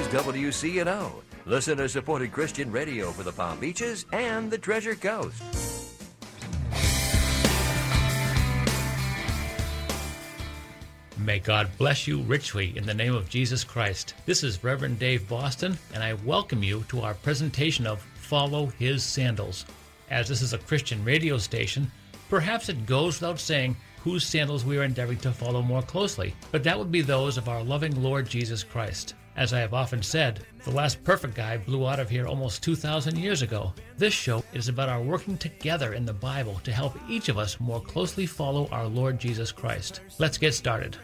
is WCNO, listener-supported Christian radio for the Palm Beaches and the Treasure Coast. May God bless you richly in the name of Jesus Christ. This is Reverend Dave Boston, and I welcome you to our presentation of Follow His Sandals. As this is a Christian radio station, perhaps it goes without saying whose sandals we are endeavoring to follow more closely, but that would be those of our loving Lord Jesus Christ. As I have often said, the last perfect guy blew out of here almost 2,000 years ago. This show is about our working together in the Bible to help each of us more closely follow our Lord Jesus Christ. Let's get started.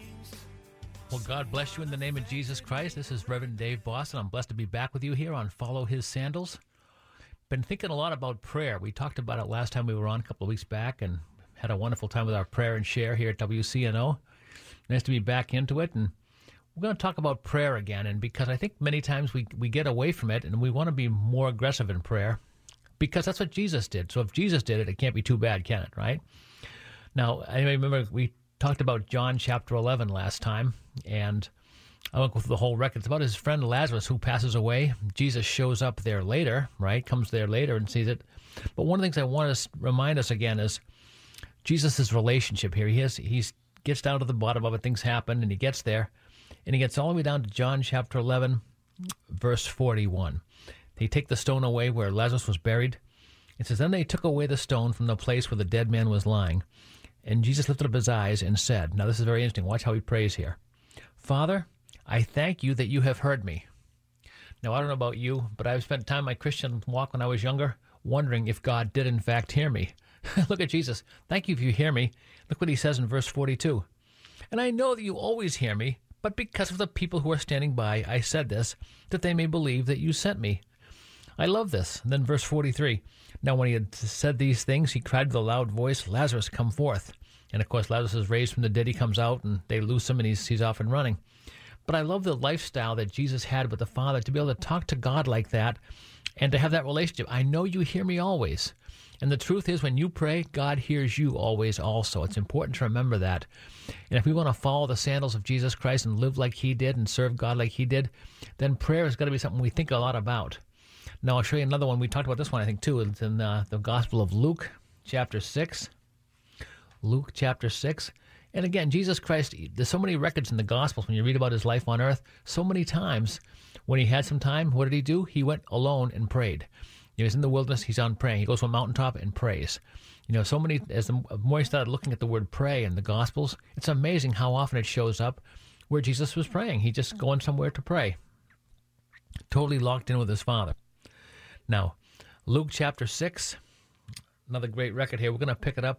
Well, God bless you in the name of Jesus Christ. This is Reverend Dave Boston. I'm blessed to be back with you here on Follow His Sandals. Been thinking a lot about prayer. We talked about it last time we were on a couple of weeks back and had a wonderful time with our prayer and share here at WCNO. Nice to be back into it. And we're going to talk about prayer again. And because I think many times we get away from it and we want to be more aggressive in prayer because that's what Jesus did. So if Jesus did it, it can't be too bad, can it, right? Now, I remember we talked about John chapter 11 last time, and I won't go through the whole record. It's about his friend Lazarus who passes away. Jesus shows up there later, right? Comes there later and sees it. But one of the things I want to remind us again is Jesus' relationship here. He gets down to the bottom of it. Things happen, and he gets there, and he gets all the way down to John chapter 11, verse 41. They take the stone away where Lazarus was buried. It says, "Then they took away the stone from the place where the dead man was lying. And Jesus lifted up his eyes and said," now this is very interesting, watch how he prays here, "Father, I thank you that you have heard me." Now, I don't know about you, but I've spent time in my Christian walk when I was younger wondering if God did in fact hear me. Look at Jesus. "Thank you if you hear me." Look what he says in verse 42. "And I know that you always hear me, but because of the people who are standing by, I said this, that they may believe that you sent me." I love this. And then verse 43. "Now when he had said these things, he cried with a loud voice, 'Lazarus, come forth.' And of course, Lazarus is raised from the dead. He comes out, and they loose him, and he's off and running. But I love the lifestyle that Jesus had with the Father, to be able to talk to God like that and to have that relationship. I know you hear me always. And the truth is, when you pray, God hears you always also. It's important to remember that. And if we want to follow the sandals of Jesus Christ and live like he did and serve God like he did, then prayer has got to be something we think a lot about. Now, I'll show you another one. We talked about this one, I think, too. It's in the Gospel of Luke, chapter 6. Luke, chapter 6. And again, Jesus Christ, there's so many records in the Gospels when you read about his life on earth. So many times when he had some time, what did he do? He went alone and prayed. He was in the wilderness, he's on praying. He goes to a mountaintop and prays. So many, as the more I started looking at the word pray in the Gospels, it's amazing how often it shows up where Jesus was praying. He just going somewhere to pray. Totally locked in with his Father. Now, Luke chapter 6, another great record here. We're going to pick it up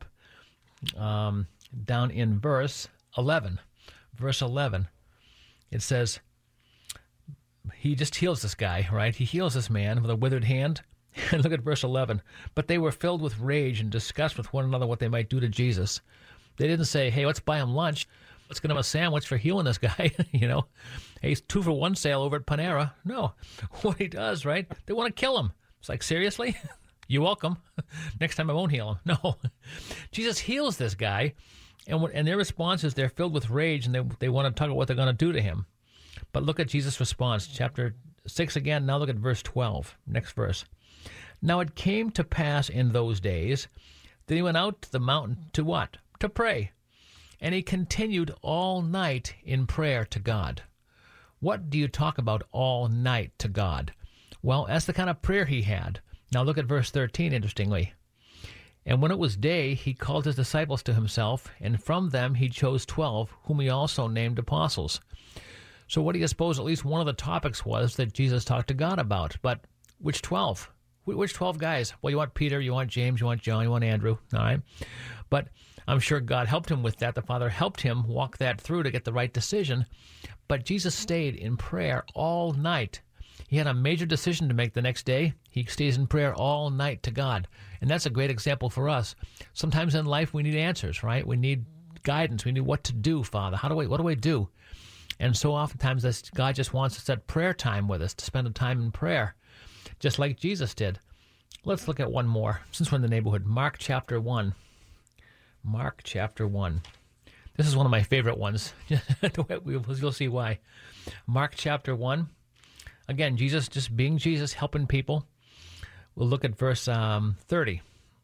down in verse 11. Verse 11, it says, he just heals this guy, right? He heals this man with a withered hand. And look at verse 11. "But they were filled with rage and discussed with one another what they might do to Jesus." They didn't say, "Hey, let's buy him lunch. Let's get him a sandwich for healing this guy." Hey, 2 for 1 sale over at Panera. No, what he does, right? They want to kill him. It's like, seriously? You're welcome. Next time I won't heal him. No. Jesus heals this guy, and their response is they're filled with rage, and they want to talk about what they're going to do to him. But look at Jesus' response. Chapter 6 again. Now look at verse 12. Next verse. "Now it came to pass in those days that he went out to the mountain to what? To pray. And he continued all night in prayer to God." What do you talk about all night to God? Well, that's the kind of prayer he had. Now look at verse 13, interestingly. "And when it was day, he called his disciples to himself, and from them he chose 12, whom he also named apostles." So what do you suppose at least one of the topics was that Jesus talked to God about? But which 12? Which 12 guys? Well, you want Peter, you want James, you want John, you want Andrew, all right? But I'm sure God helped him with that. The Father helped him walk that through to get the right decision. But Jesus stayed in prayer all night. He had a major decision to make the next day. He stays in prayer all night to God. And that's a great example for us. Sometimes in life we need answers, right? We need guidance. We need what to do, Father. What do I do? And so oftentimes God just wants us at prayer time with us, to spend a time in prayer, just like Jesus did. Let's look at one more, since we're in the neighborhood. Mark chapter 1. Mark chapter 1. This is one of my favorite ones. You'll see why. Mark chapter 1. Again, Jesus just being Jesus, helping people. We'll look at verse 30.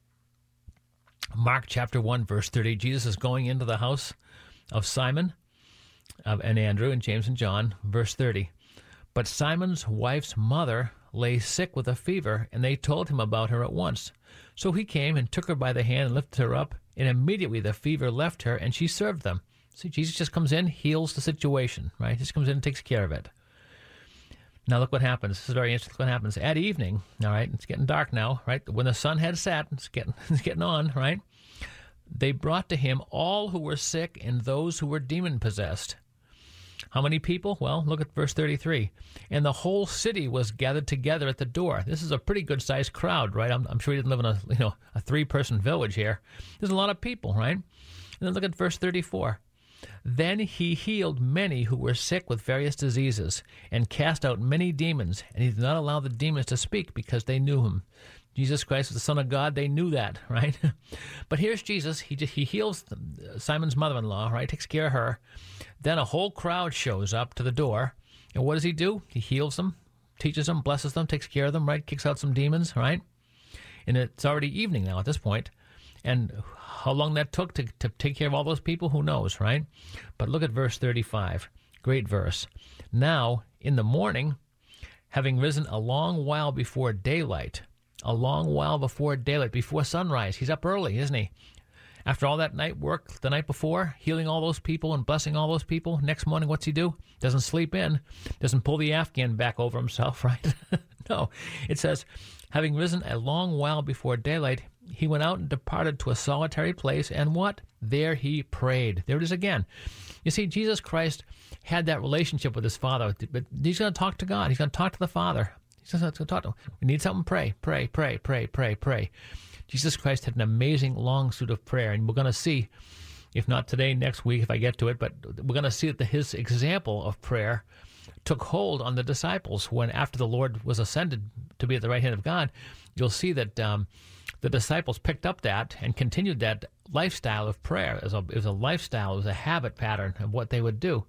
Mark chapter 1, verse 30. Jesus is going into the house of Simon and Andrew and James and John. Verse 30. But Simon's wife's mother lay sick with a fever, and they told him about her at once. So he came and took her by the hand and lifted her up, and immediately the fever left her, and she served them. See, Jesus just comes in, heals the situation, right? He just comes in and takes care of it. Now look what happens. This is very interesting. What happens at evening? All right, it's getting dark now, right? When the sun had set, it's getting on, right? They brought to him all who were sick and those who were demon possessed. How many people? Well, look at verse 33. And the whole city was gathered together at the door. This is a pretty good sized crowd, right? I'm sure he didn't live in a 3-person village here. There's a lot of people, right? And then look at verse 34. Then he healed many who were sick with various diseases and cast out many demons, and he did not allow the demons to speak because they knew him. Jesus Christ was the Son of God. They knew that, right? But here's Jesus. He heals Simon's mother-in-law, right? Takes care of her. Then a whole crowd shows up to the door. And what does he do? He heals them, teaches them, blesses them, takes care of them, right? Kicks out some demons, right? And it's already evening now at this point. And how long that took to take care of all those people, who knows, right? But look at verse 35. Great verse. Now, in the morning, having risen a long while before daylight, before sunrise. He's up early, isn't he? After all that night work the night before, healing all those people and blessing all those people, next morning, what's he do? Doesn't sleep in, doesn't pull the Afghan back over himself, right? No, it says, having risen a long while before daylight, he went out and departed to a solitary place, and what? There he prayed. There it is again. You see, Jesus Christ had that relationship with his Father, but he's going to talk to God. He's going to talk to the Father. He's going to talk to him. We need something, pray, pray, pray, pray, pray, pray. Jesus Christ had an amazing long suit of prayer, and we're going to see, if not today, next week, if I get to it, but we're going to see that his example of prayer took hold on the disciples when, after the Lord was ascended to be at the right hand of God. You'll see that the disciples picked up that and continued that lifestyle of prayer. It was a lifestyle, it was a habit pattern of what they would do.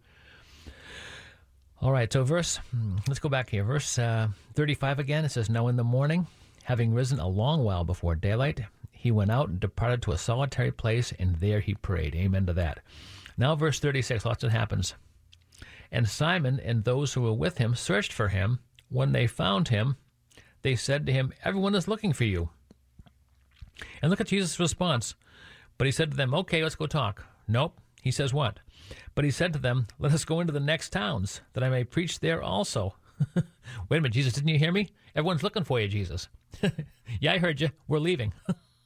All right, so let's go back here. Verse 35 again, it says, Now in the morning, having risen a long while before daylight, he went out and departed to a solitary place, and there he prayed. Amen to that. Now verse 36, watch what happens. And Simon and those who were with him searched for him. When they found him, they said to him, Everyone is looking for you. And look at Jesus' response. But he said to them, Okay, let's go talk. Nope. He says what? But he said to them, Let us go into the next towns, that I may preach there also. Wait a minute, Jesus, didn't you hear me? Everyone's looking for you, Jesus. Yeah, I heard you. We're leaving.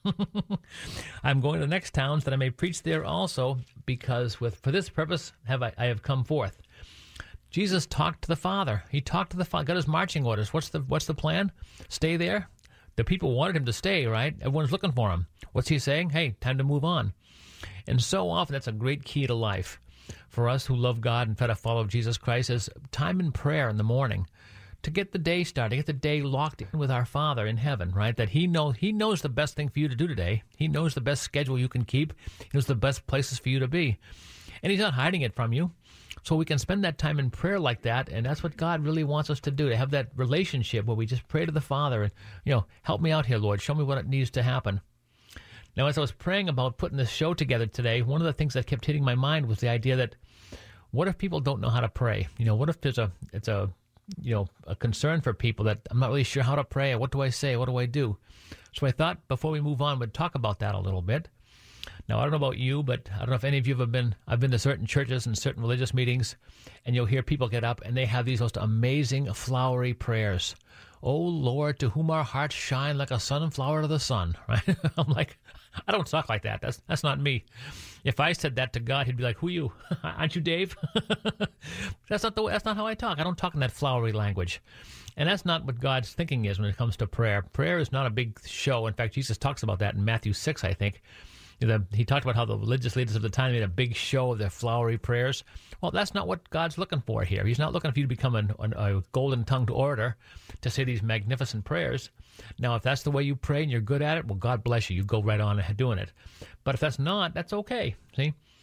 I'm going to the next towns, that I may preach there also, because for this purpose I have come forth. Jesus talked to the Father. He talked to the Father, got his marching orders. What's the plan? Stay there. The people wanted him to stay, right? Everyone's looking for him. What's he saying? Hey, time to move on. And so often that's a great key to life. For us who love God and try to follow Jesus Christ, is time in prayer in the morning to get the day started, get the day locked in with our Father in heaven, right? That He knows the best thing for you to do today. He knows the best schedule you can keep. He knows the best places for you to be. And He's not hiding it from you. So we can spend that time in prayer like that, and that's what God really wants us to do, to have that relationship where we just pray to the Father and, help me out here, Lord. Show me what needs to happen. Now, as I was praying about putting this show together today, one of the things that kept hitting my mind was the idea that, what if people don't know how to pray? What if it's a concern for people that I'm not really sure how to pray, or what do I say, what do I do? So I thought before we move on, we'd talk about that a little bit. Now, I don't know about you, but I don't know if any of you I've been to certain churches and certain religious meetings, and you'll hear people get up and they have these most amazing flowery prayers. Oh, Lord, to whom our hearts shine like a sunflower to the sun, right? I'm like, I don't talk like that. That's not me. If I said that to God, He'd be like, who you? Aren't you Dave? That's not how I talk. I don't talk in that flowery language. And that's not what God's thinking is when it comes to prayer. Prayer is not a big show. In fact, Jesus talks about that in Matthew 6, I think. He talked about how the religious leaders of the time made a big show of their flowery prayers. Well, that's not what God's looking for here. He's not looking for you to become a golden-tongued orator to say these magnificent prayers. Now, if that's the way you pray and you're good at it, well, God bless you. You go right on doing it. But if that's not, that's okay. See?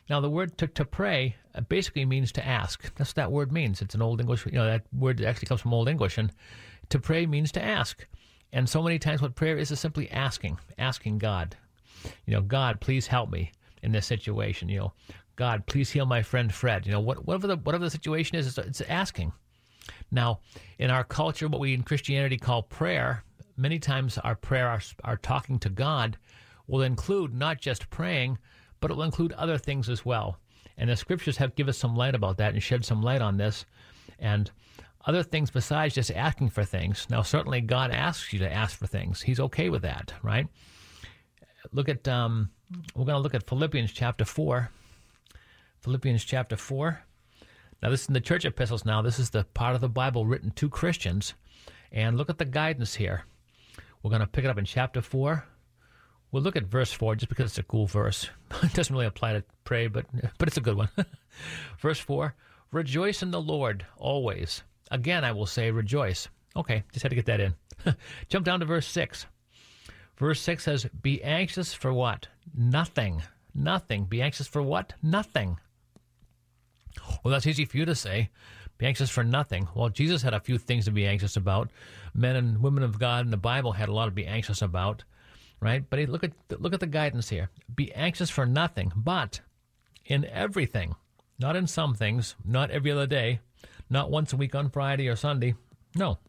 Now, the word to pray basically means to ask. That's what that word means. It's an Old English, that word actually comes from Old English, and to pray means to ask. And so many times what prayer is simply asking God. God, please help me in this situation. God, please heal my friend Fred. Whatever the situation is, it's asking. Now, in our culture, what we in Christianity call prayer, many times our prayer, our talking to God, will include not just praying, but it will include other things as well. And the scriptures give us some light about that and shed some light on this. And other things besides just asking for things. Now, certainly God asks you to ask for things. He's okay with that, right? We're going to look at Philippians chapter 4. Philippians chapter 4. Now, this is in the church epistles now. This is the part of the Bible written to Christians. And look at the guidance here. We're going to pick it up in chapter 4. We'll look at verse 4 just because it's a cool verse. It doesn't really apply to pray, but it's a good one. Verse 4, rejoice in the Lord always. Again, I will say rejoice. Okay, just had to get that in. Jump down to verse 6. Verse 6 says, be anxious for what? Nothing. Nothing. Be anxious for what? Nothing. Well, that's easy for you to say. Be anxious for nothing. Well, Jesus had a few things to be anxious about. Men and women of God in the Bible had a lot to be anxious about. Right? But look at the guidance here. Be anxious for nothing, but in everything. Not in some things, not every other day, not once a week on Friday or Sunday. No.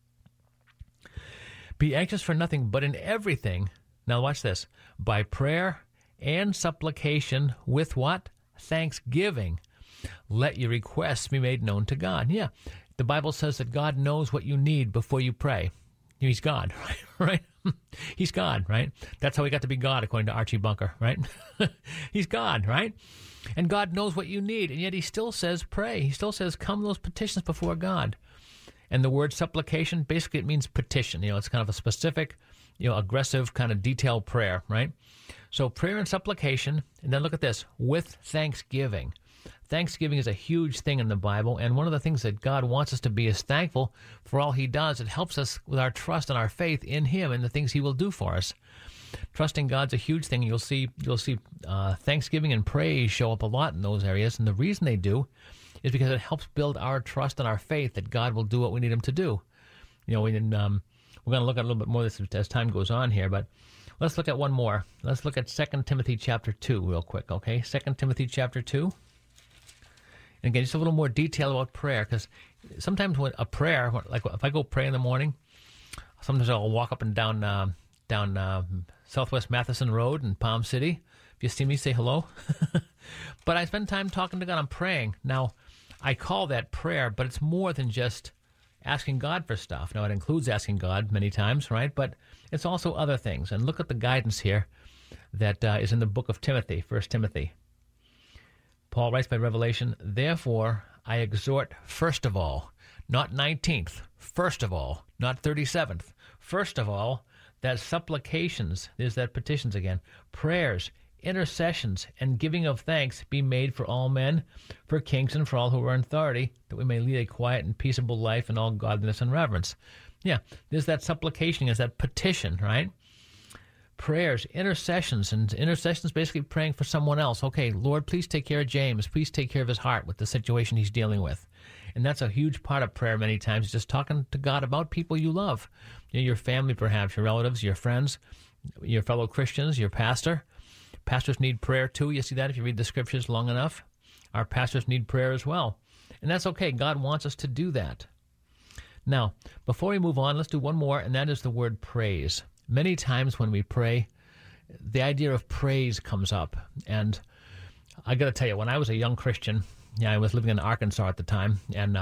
Be anxious for nothing, but in everything. Now watch this. By prayer and supplication with what? Thanksgiving. Let your requests be made known to God. Yeah. The Bible says that God knows what you need before you pray. He's God, right? He's God, right? That's how he got to be God, according to Archie Bunker, right? He's God, right? And God knows what you need, and yet he still says pray. He still says come those petitions before God. And the word supplication, basically it means petition. It's kind of a specific, aggressive, kind of detailed prayer, right? So prayer and supplication, and then look at this, with thanksgiving. Thanksgiving is a huge thing in the Bible, and one of the things that God wants us to be is thankful for all he does. It helps us with our trust and our faith in him and the things he will do for us. Trusting God's a huge thing. You'll see thanksgiving and praise show up a lot in those areas, and the reason they do is because it helps build our trust and our faith that God will do what we need him to do. We're going to look at a little bit more of this as time goes on here, but let's look at one more. Let's look at 2 Timothy chapter 2 real quick, okay? 2 Timothy chapter 2. And again, just a little more detail about prayer, because sometimes when a prayer, like if I go pray in the morning, sometimes I'll walk up and down Southwest Matheson Road in Palm City. If you see me, say hello. But I spend time talking to God. I'm praying. Now, I call that prayer, but it's more than just asking God for stuff. Now, it includes asking God many times, right? But it's also other things. And look at the guidance here that is in the book of Timothy, 1 Timothy. Paul writes by revelation, therefore I exhort first of all, not 19th, first of all, not 37th, first of all, that supplications, there's that petitions again, prayers, intercessions, and giving of thanks be made for all men, for kings and for all who are in authority, that we may lead a quiet and peaceable life in all godliness and reverence. Yeah, there's that supplication, there's that petition, right? Prayers, intercessions, and intercessions basically praying for someone else. Okay, Lord, please take care of James. Please take care of his heart with the situation he's dealing with. And that's a huge part of prayer many times, just talking to God about people you love. Your family perhaps, your relatives, your friends, your fellow Christians, your pastor. Pastors need prayer too. You see that if you read the scriptures long enough. Our pastors need prayer as well. And that's okay. God wants us to do that. Now, before we move on, let's do one more, and that is the word praise. Many times when we pray, the idea of praise comes up. And I got to tell you, when I was a young Christian, I was living in Arkansas at the time, and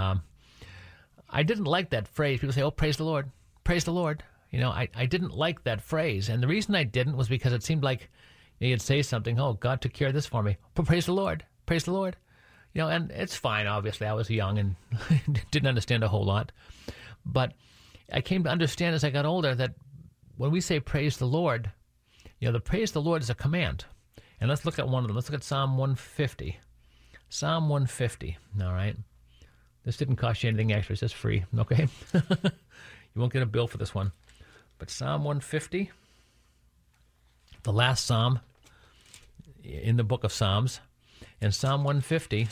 I didn't like that phrase. People say, oh, praise the Lord, praise the Lord. I didn't like that phrase. And the reason I didn't was because it seemed like you'd say something, oh, God took care of this for me. But praise the Lord, praise the Lord. And it's fine, obviously. I was young and didn't understand a whole lot. But I came to understand as I got older that when we say praise the Lord, the praise the Lord is a command. And let's look at one of them. Let's look at Psalm 150. Psalm 150, all right? This didn't cost you anything extra. It's just free, okay? You won't get a bill for this one. But Psalm 150, the last psalm in the book of Psalms, In Psalm 150,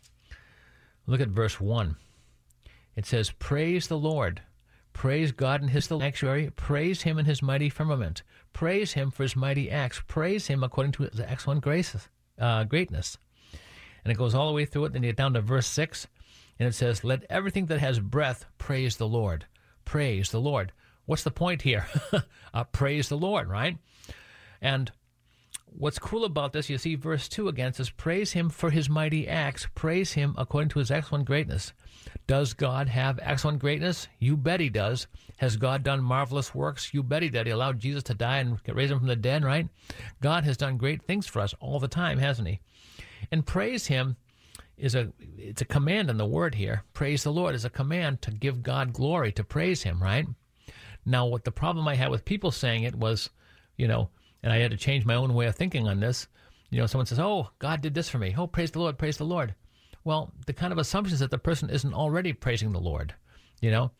look at verse 1. It says, praise the Lord. Praise God in his sanctuary. Praise him in his mighty firmament. Praise him for his mighty acts. Praise him according to his excellent greatness. And it goes all the way through it. Then you get down to verse 6, and it says, let everything that has breath praise the Lord. Praise the Lord. What's the point here? Praise the Lord, right? And what's cool about this, you see verse 2 again, it says, praise him for his mighty acts. Praise him according to his excellent greatness. Does God have excellent greatness? You bet he does. Has God done marvelous works? You bet he did. He allowed Jesus to die and raise him from the dead, right? God has done great things for us all the time, hasn't he? And praise him it's a command in the word here. Praise the Lord is a command to give God glory, to praise him, right? Now, what the problem I had with people saying it was, and I had to change my own way of thinking on this. Someone says, oh, God did this for me. Oh, praise the Lord, praise the Lord. Well, the kind of assumption is that the person isn't already praising the Lord, We're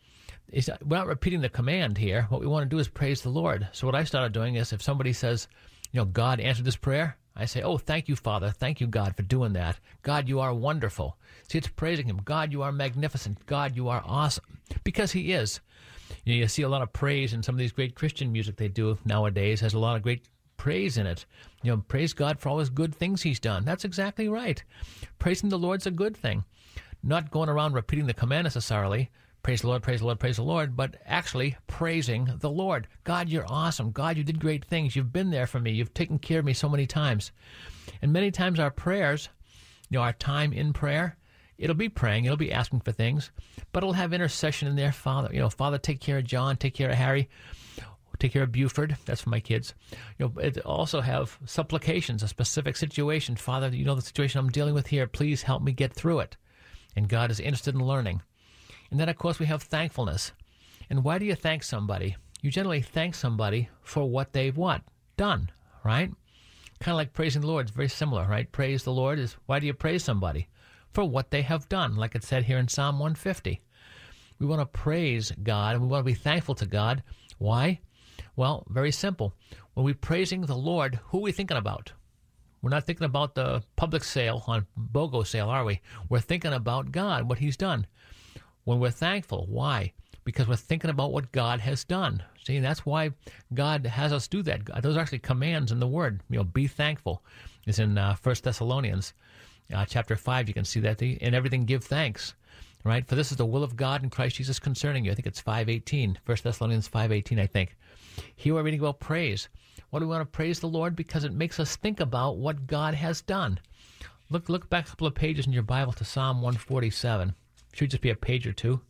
not repeating the command here. What we want to do is praise the Lord. So what I started doing is if somebody says, God answered this prayer, I say, oh, thank you, Father. Thank you, God, for doing that. God, you are wonderful. See, it's praising him. God, you are magnificent. God, you are awesome. Because he is. You see a lot of praise in some of these great Christian music they do nowadays. Has a lot of great praise in it. Praise God for all his good things he's done. That's exactly right. Praising the Lord's a good thing. Not going around repeating the command necessarily. Praise the Lord, praise the Lord, praise the Lord, but actually praising the Lord. God, you're awesome. God, you did great things. You've been there for me. You've taken care of me so many times. And many times our prayers, our time in prayer, it'll be praying, it'll be asking for things, but it'll have intercession in there. Father, Father, take care of John, take care of Harry, take care of Buford. That's for my kids. It also have supplications, a specific situation. Father, the situation I'm dealing with here. Please help me get through it. And God is interested in learning. And then, of course, we have thankfulness. And why do you thank somebody? You generally thank somebody for what they've done, right? Kind of like praising the Lord. It's very similar, right? Praise the Lord is, why do you praise somebody? For what they have done, like it said here in Psalm 150. We want to praise God, and we want to be thankful to God. Why? Well, very simple. When we're praising the Lord, who are we thinking about? We're not thinking about the public sale on BOGO sale, are we? We're thinking about God, what he's done. When we're thankful, why? Because we're thinking about what God has done. See, that's why God has us do that. Those are actually commands in the Word. Be thankful. It's in 1 Thessalonians chapter 5. You can see that. In everything give thanks, right? For this is the will of God in Christ Jesus concerning you. I think it's 5:18. 1 Thessalonians 5:18, I think. Here we're reading about praise. What do we want to praise the Lord? Because it makes us think about what God has done. Look back a couple of pages in your Bible to Psalm 147. Should just be a page or two.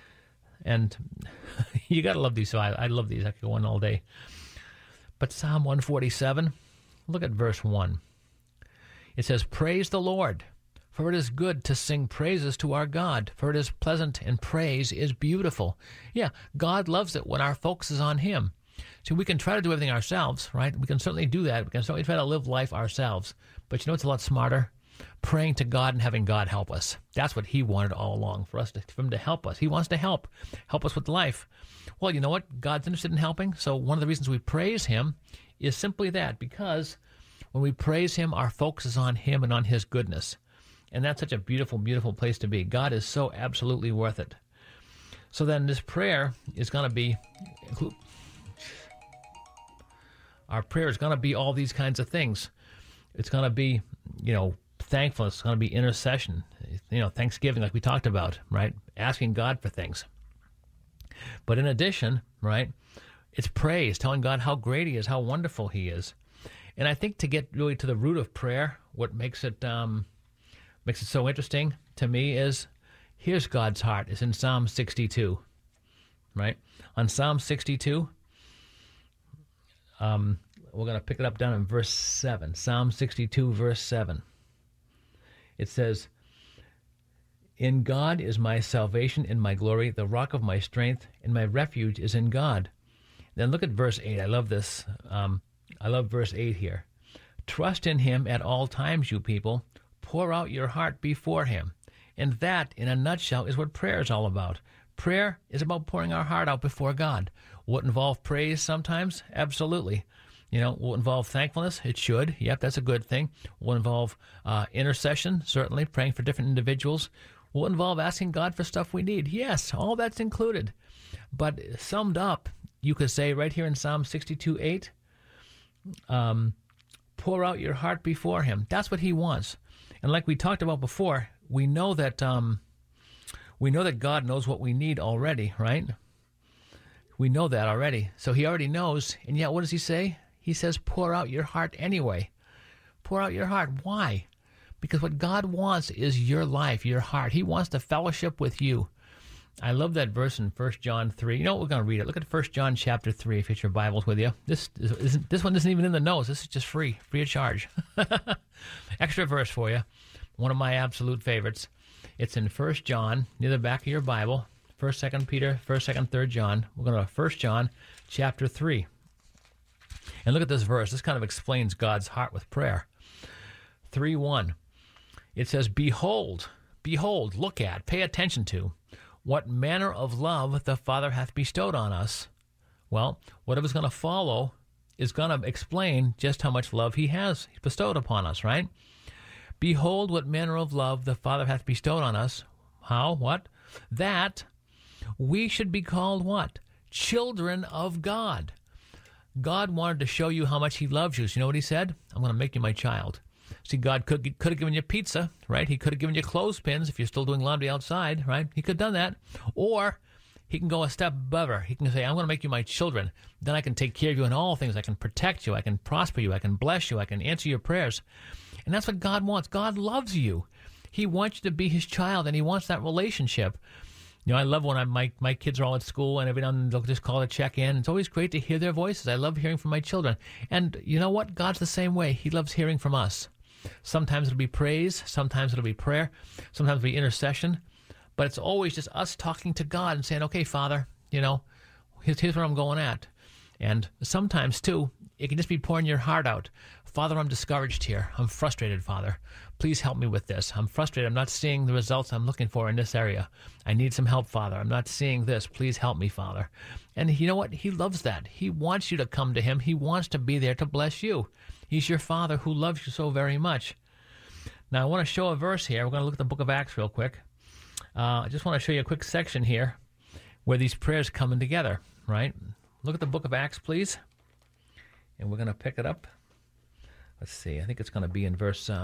And you got to love these. So I love these. I could go on all day. But Psalm 147, look at verse 1. It says, praise the Lord, for it is good to sing praises to our God, for it is pleasant and praise is beautiful. Yeah, God loves it when our focus is on him. So we can try to do everything ourselves, right? We can certainly do that. We can certainly try to live life ourselves. But it's a lot smarter? Praying to God and having God help us. That's what he wanted all along, for him to help us. He wants to help us with life. Well, you know what? God's interested in helping. So one of the reasons we praise him is simply that, because when we praise him, our focus is on him and on his goodness. And that's such a beautiful, beautiful place to be. God is so absolutely worth it. So then this prayer is going to be, our prayer is going to be all these kinds of things. It's going to be, thankfulness. It's going to be intercession, thanksgiving, like we talked about, right? Asking God for things. But in addition, right, it's praise, telling God how great he is, how wonderful he is. And I think to get really to the root of prayer, what makes it so interesting to me is, here's God's heart. It's in Psalm 62, right? On Psalm 62, we're going to pick it up down in verse 7. Psalm 62, verse 7. It says, in God is my salvation and my glory, the rock of my strength, and my refuge is in God. Then look at verse 8. I love this. I love verse 8 here. Trust in him at all times, you people. Pour out your heart before him. And that, in a nutshell, is what prayer is all about. Prayer is about pouring our heart out before God. Will it involve praise sometimes? Absolutely. Will it involve thankfulness? It should. Yep, that's a good thing. Will it involve intercession? Certainly, praying for different individuals. Will it involve asking God for stuff we need? Yes, all that's included. But summed up, you could say right here in Psalm 62:8, pour out your heart before him. That's what he wants. And like we talked about before, we know that God knows what we need already, right? We know that already. So he already knows. And yet, what does he say? He says, pour out your heart anyway. Pour out your heart. Why? Because what God wants is your life, your heart. He wants to fellowship with you. I love that verse in 1 John 3. We're going to read it. Look at 1 John chapter 3 if you get your Bibles with you. This one isn't even in the notes. This is just free of charge. Extra verse for you. One of my absolute favorites. It's in 1 John, near the back of your Bible. 1st, 2nd Peter, 1st, 2nd, 3rd John. We're going to 1 John chapter 3. And look at this verse. This kind of explains God's heart with prayer. 3:1. It says, Behold, look at, pay attention to, what manner of love the Father hath bestowed on us. Well, whatever's going to follow is going to explain just how much love he has bestowed upon us, right? Behold, what manner of love the Father hath bestowed on us. How? What? That we should be called what? Children of God. God wanted to show you how much he loves you. So you know what he said? I'm going to make you my child. See, God could have given you pizza, right? He could have given you clothespins if you're still doing laundry outside, right? He could have done that. Or he can go a step above her. He can say, I'm going to make you my children. Then I can take care of you in all things. I can protect you. I can prosper you. I can bless you. I can answer your prayers. And that's what God wants. God loves you. He wants you to be his child, and he wants that relationship. I love when my kids are all at school, and every now and then they'll just call to check in. It's always great to hear their voices. I love hearing from my children. And you know what? God's the same way. He loves hearing from us. Sometimes it'll be praise. Sometimes it'll be prayer. Sometimes it'll be intercession. But it's always just us talking to God and saying, okay, Father, here's where I'm going at. And sometimes, too, it can just be pouring your heart out. Father, I'm discouraged here. I'm frustrated, Father. Please help me with this. I'm frustrated. I'm not seeing the results I'm looking for in this area. I need some help, Father. I'm not seeing this. Please help me, Father. And you know what? He loves that. He wants you to come to him. He wants to be there to bless you. He's your Father who loves you so very much. Now, I want to show a verse here. We're going to look at the book of Acts real quick. I just want to show you a quick section here where these prayers come in together, right? Look at the book of Acts, please. And we're going to pick it up. Let's see. I think it's going to be in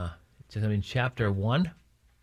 chapter 1.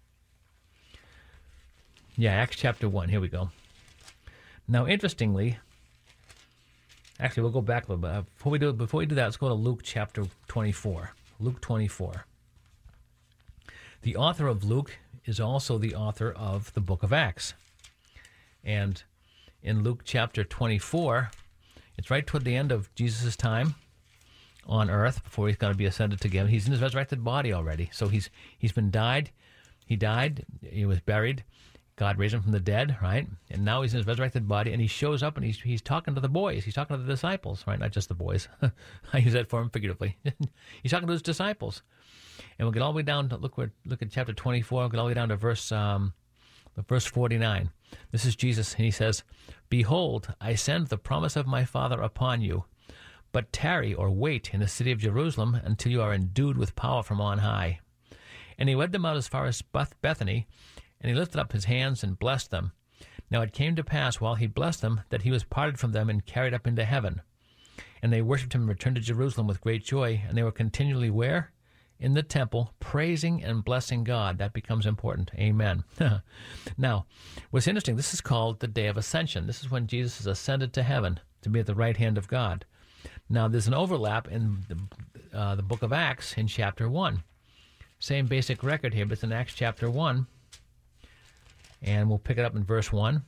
Yeah, Acts chapter 1. Here we go. Now, interestingly, actually, we'll go back a little bit. Before we do that, let's go to Luke chapter 24. Luke 24. The author of Luke is also the author of the book of Acts. And in Luke chapter 24, it's right toward the end of Jesus' time on earth before he's going to be ascended to heaven. He's in his resurrected body already. So he's died. He died. He was buried. God raised him from the dead, right? And now he's in his resurrected body, and he shows up, and he's talking to the boys. He's talking to the disciples, right? Not just the boys. I use that for him figuratively. He's talking to his disciples. And we'll get all the way down to, look at chapter 24, we'll get all the way down to verse 49. This is Jesus, and he says, Behold, I send the promise of my Father upon you, but tarry or wait in the city of Jerusalem until you are endued with power from on high. And he led them out as far as Bethany, and he lifted up his hands and blessed them. Now it came to pass, while he blessed them, that he was parted from them and carried up into heaven. And they worshipped him and returned to Jerusalem with great joy, and they were continually where? In the temple, praising and blessing God. That becomes important. Amen. Now, what's interesting, this is called the Day of Ascension. This is when Jesus is ascended to heaven to be at the right hand of God. Now, there's an overlap in the book of Acts in chapter 1. Same basic record here, but it's in Acts chapter 1. And we'll pick it up in verse 1.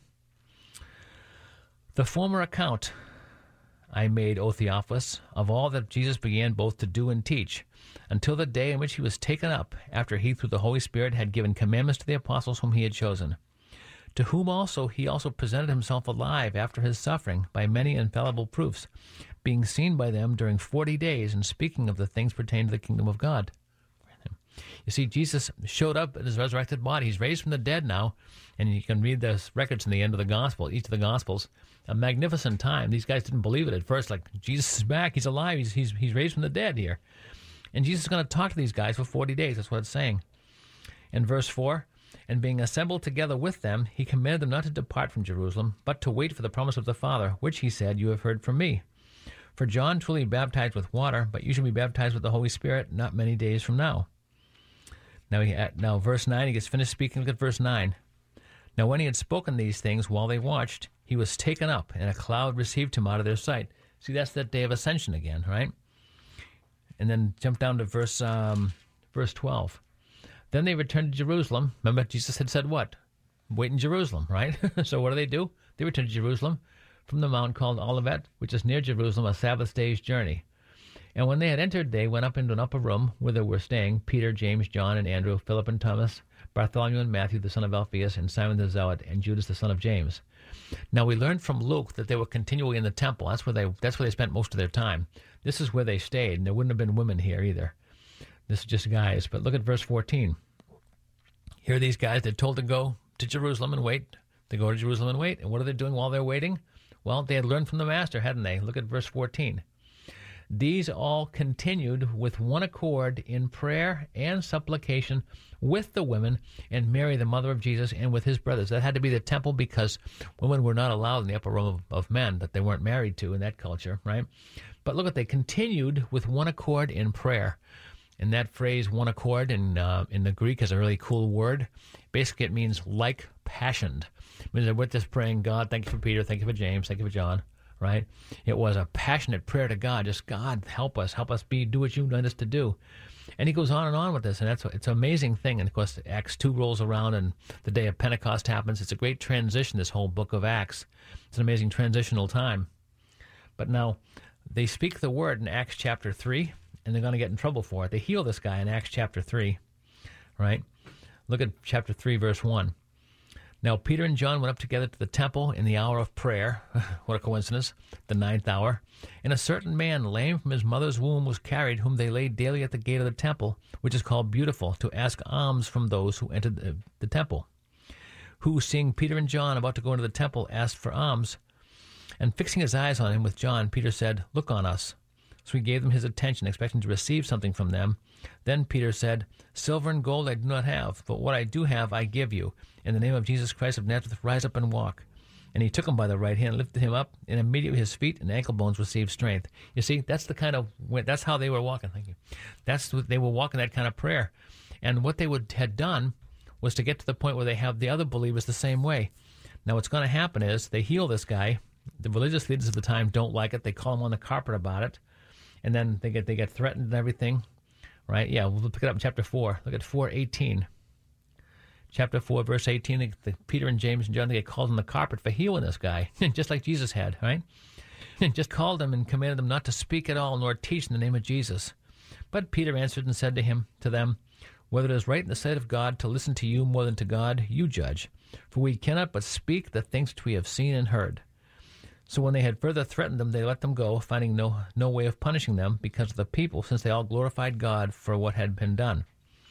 The former account I made, O Theophilus, of all that Jesus began both to do and teach, until the day in which he was taken up, after he through the Holy Spirit had given commandments to the apostles whom he had chosen, to whom also he also presented himself alive after his suffering by many infallible proofs, being seen by them during 40 days, and speaking of the things pertaining to the kingdom of God. You see, Jesus showed up in his resurrected body. He's raised from the dead now, and you can read the records in the end of the gospel, each of the gospels. A magnificent time. These guys didn't believe it at first, like, Jesus is back, he's alive, he's raised from the dead here. And Jesus is going to talk to these guys for 40 days. That's what it's saying. In verse 4, and being assembled together with them, he commanded them not to depart from Jerusalem, but to wait for the promise of the Father, which he said, you have heard from me. For John truly baptized with water, but you shall be baptized with the Holy Spirit not many days from now. Now verse 9, he gets finished speaking. Look at verse 9. Now when he had spoken these things while they watched, he was taken up, and a cloud received him out of their sight. See, that's that day of ascension again, right? And then jump down to verse 12. Then they returned to Jerusalem. Remember, Jesus had said what? Wait in Jerusalem, right? So what do? They returned to Jerusalem from the mount called Olivet, which is near Jerusalem, a Sabbath day's journey. And when they had entered, they went up into an upper room where they were staying, Peter, James, John, and Andrew, Philip and Thomas, Bartholomew and Matthew, the son of Alphaeus, and Simon the Zealot, and Judas, the son of James. Now we learned from Luke that they were continually in the temple. That's where they spent most of their time. This is where they stayed, and there wouldn't have been women here either. This is just guys. But look at verse 14. Here are these guys. They're told to go to Jerusalem and wait. They go to Jerusalem and wait. And what are they doing while they're waiting? Well, they had learned from the Master, hadn't they? Look at verse 14. These all continued with one accord in prayer and supplication with the women and Mary, the mother of Jesus, and with his brothers. That had to be the temple because women were not allowed in the upper room of men that they weren't married to in that culture, right? But look, they continued with one accord in prayer. And that phrase, one accord, in the Greek is a really cool word. Basically, it means like passioned. It means that we're just praying, God, thank you for Peter, thank you for James, thank you for John, right? It was a passionate prayer to God. Just, God, help us do what you want us to do. And he goes on and on with this, and it's an amazing thing. And, of course, Acts 2 rolls around, and the day of Pentecost happens. It's a great transition, this whole book of Acts. It's an amazing transitional time. But now, they speak the word in Acts chapter 3, and they're going to get in trouble for it. They heal this guy in Acts chapter 3, right? Look at chapter 3, verse 1. Now Peter and John went up together to the temple in the hour of prayer. What a coincidence, the 9th hour. And a certain man, lame from his mother's womb, was carried, whom they laid daily at the gate of the temple, which is called Beautiful, to ask alms from those who entered the temple. Who, seeing Peter and John about to go into the temple, asked for alms. And fixing his eyes on him with John, Peter said, Look on us. So he gave them his attention, expecting to receive something from them. Then Peter said, Silver and gold I do not have, but what I do have I give you. In the name of Jesus Christ of Nazareth, rise up and walk. And he took him by the right hand, lifted him up, and immediately his feet and ankle bones received strength. You see, that's how they were walking. Thank you. That's what they were walking, that kind of prayer. And what they had done was to get to the point where they have the other believers the same way. Now what's going to happen is they heal this guy. The religious leaders of the time don't like it. They call him on the carpet about it. And then they get threatened and everything, right? Yeah, we'll pick it up in chapter 4. Look at 4:18. Chapter 4, verse 18, Peter and James and John, they get called on the carpet for healing this guy, just like Jesus had, right? And just called them and commanded them not to speak at all, nor teach in the name of Jesus. But Peter answered and said to them, Whether it is right in the sight of God to listen to you more than to God, you judge. For we cannot but speak the things which we have seen and heard. So when they had further threatened them, they let them go, finding no way of punishing them because of the people, since they all glorified God for what had been done.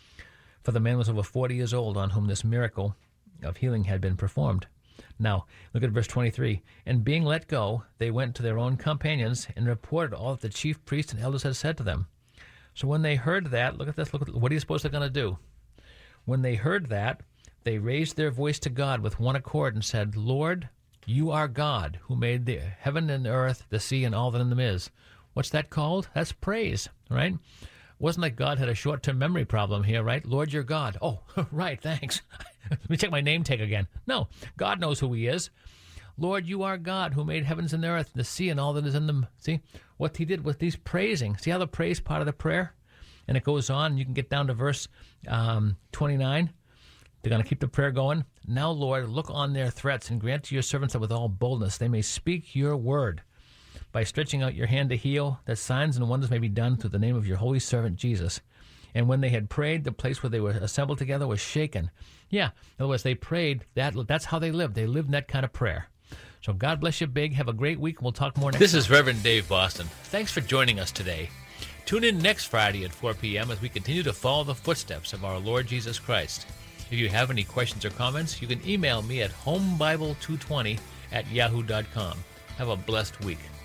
For the man was over 40 years old on whom this miracle of healing had been performed. Now, look at verse 23. And being let go, they went to their own companions and reported all that the chief priests and elders had said to them. So when they heard that, look at this, what do you suppose they're going to do? When they heard that, they raised their voice to God with one accord and said, Lord, you are God, who made the heaven and earth, the sea, and all that in them is. What's that called? That's praise, right? It wasn't like God had a short-term memory problem here, right? Lord, you're God. Oh, right, thanks. Let me check my name tag again. No, God knows who he is. Lord, you are God, who made heavens and the earth, the sea, and all that is in them. See, what he did with these praising. See how the praise part of the prayer? And it goes on. You can get down to verse 29. They're going to keep the prayer going. Now, Lord, look on their threats and grant to your servants that with all boldness they may speak your word by stretching out your hand to heal, that signs and wonders may be done through the name of your holy servant Jesus. And when they had prayed, the place where they were assembled together was shaken. Yeah, in other words, they prayed. That's how they lived. They lived in that kind of prayer. So God bless you big. Have a great week. We'll talk more next time. This is Reverend Dave Boston. Thanks for joining us today. Tune in next Friday at 4 p.m. as we continue to follow the footsteps of our Lord Jesus Christ. If you have any questions or comments, you can email me at homebible220@yahoo.com. Have a blessed week.